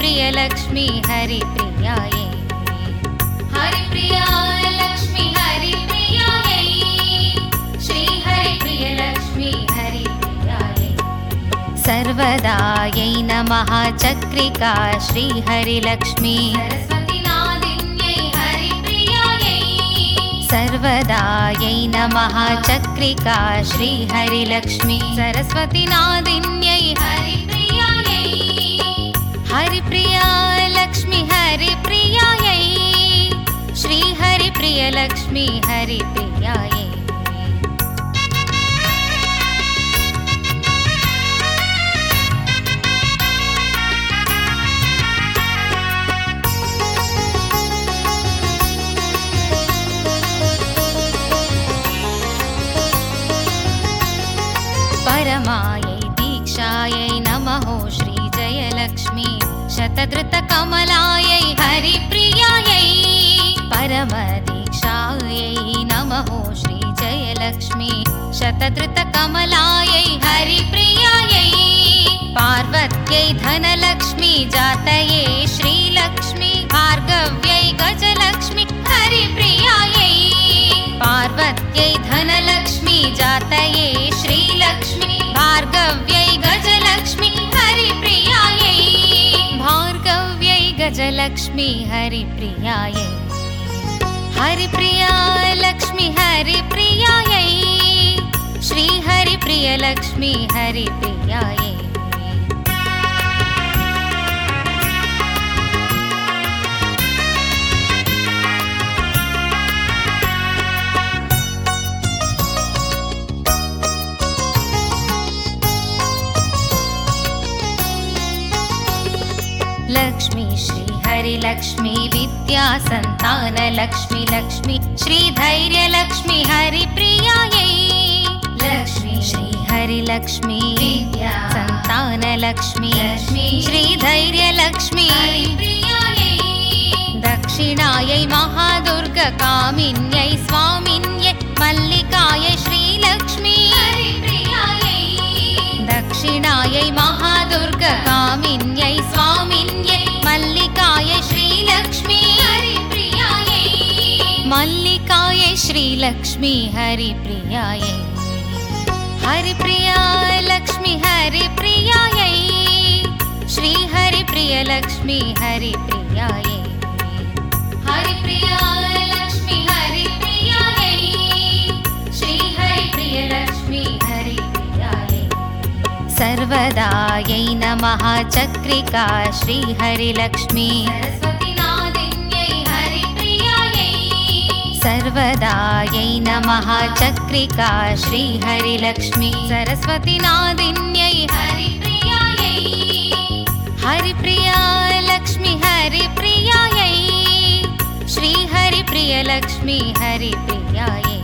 हरिप्रियलक्ष्मी हरिप्रियायै। हरिप्रिया लक्ष्मी हरिप्रियायै, श्री हरिप्रियलक्ष्मी हरिप्रियायै। सर्वदायै नमः चक्रिका श्रीहरिलक्ष्मी सरस्वतीनादिन्यै हरिप्रियायै। सर्वदायै नमः चक्रिका श्रीहरिलक्ष्मी सरस्वतीनादिन्यै हरिप्रियायै। हरिप्रिया लक्ष्मी हरिप्रियायै, श्री हरिप्रियलक्ष्मी हरिप्रियायै। परमायै दीक्षायै नमः श्री जयलक्ष्मी शतधृतकमलायै हरिप्रियायै। परमदीक्षायै नमः श्री जयलक्ष्मी शतधृतकमलायै हरिप्रियायै। पार्वत्यै धनलक्ष्मी जातये श्रीलक्ष्मी भार्गव्यै गजलक्ष्मी हरिप्रियायै। पार्वत्यै धनलक्ष्मी जातये श्रीलक्ष्मी भार्गव्यै गजलक्ष्मी हरिप्रियायै। भार्गव्यै गजलक्ष्मी हरिप्रियायै। हरिप्रिया लक्ष्मी हरिप्रियायै, श्री हरिप्रियलक्ष्मी हरिप्रियायै। लक्ष्मी श्री हरिलक्ष्मी विद्या संतान लक्ष्मी लक्ष्मी श्री धैर्यलक्ष्मी हरिप्रियायै। लक्ष्मी श्री हरिलक्ष्मी विद्या संतान लक्ष्मी श्री धैर्यलक्ष्मी हरिप्रियायै। दक्षिणायै महादुर्गकामिन्यै स्वामिन्यै मल्लिकायै श्रीलक्ष्मी हरिप्रियायै। दक्षिणायै महादुर्गकामिन्यै स्वामिन्यै मल्लिकायै श्रीलक्ष्मी हरिप्रियायै। मल्लिकायै श्रीलक्ष्मी हरिप्रियायै। हरिप्रिया लक्ष्मी हरिप्रियायै, श्री हरिप्रियलक्ष्मी हरिप्रियायै। हरिप्रिया लक्ष्मी हरिप्रियायै, श्री हरिप्रियलक्ष्मी हरिप्रियायै। सर्वदायै नमः चक्रिका श्रीहरिलक्ष्मी सरस्वतीनादिन्यै हरिप्रियायै। सर्वदायै नमः चक्रिका श्रीहरिलक्ष्मी सरस्वतीनादिन्यै हरिप्रियायै। हरिप्रिया लक्ष्मी हरिप्रियायै, श्री हरिप्रियलक्ष्मी हरिप्रियायै।